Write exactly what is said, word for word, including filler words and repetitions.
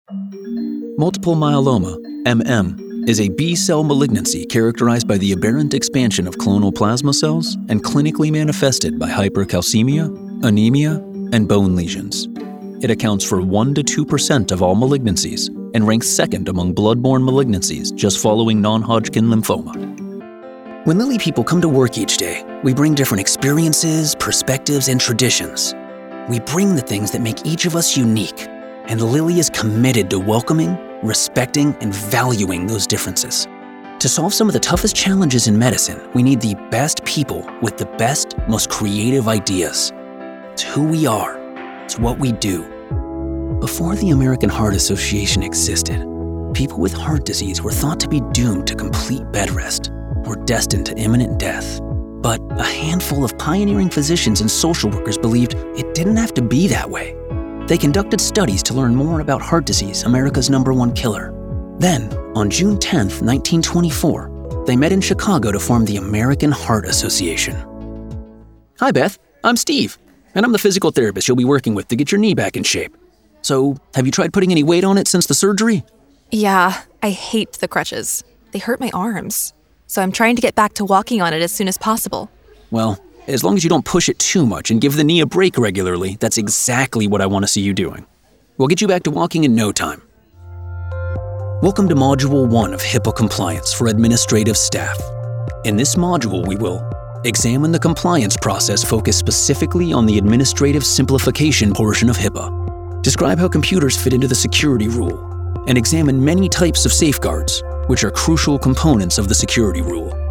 Multiple myeloma, M M, is a B-cell malignancy characterized by the aberrant expansion of clonal plasma cells and clinically manifested by hypercalcemia, anemia, and bone lesions. It accounts for one to two percent of all malignancies and ranks second among blood-borne malignancies, just following non-Hodgkin lymphoma. When Lilly people come to work each day, we bring different experiences, perspectives, and traditions. We bring the things that make each of us unique, and Lilly is committed to welcoming, respecting, and valuing those differences. To solve some of the toughest challenges in medicine, we need the best people with the best, most creative ideas. It's who we are. It's what we do. Before the American Heart Association existed, people with heart disease were thought to be doomed to complete bed rest or destined to imminent death. But a handful of pioneering physicians and social workers believed it didn't have to be that way. They conducted studies to learn more about heart disease, America's number one killer. Then, on June tenth, nineteen twenty-four, they met in Chicago to form the American Heart Association. Hi, Beth. I'm Steve, and I'm the physical therapist you'll be working with to get your knee back in shape. So, have you tried putting any weight on it since the surgery? Yeah, I hate the crutches. They hurt my arms. So I'm trying to get back to walking on it as soon as possible. Well, as long as you don't push it too much and give the knee a break regularly, that's exactly what I want to see you doing. We'll get you back to walking in no time. Welcome to Module one of HIPAA Compliance for Administrative Staff. In this module, we will examine the compliance process focused specifically on the administrative simplification portion of HIPAA, describe how computers fit into the security rule, and examine many types of safeguards, which are crucial components of the security rule.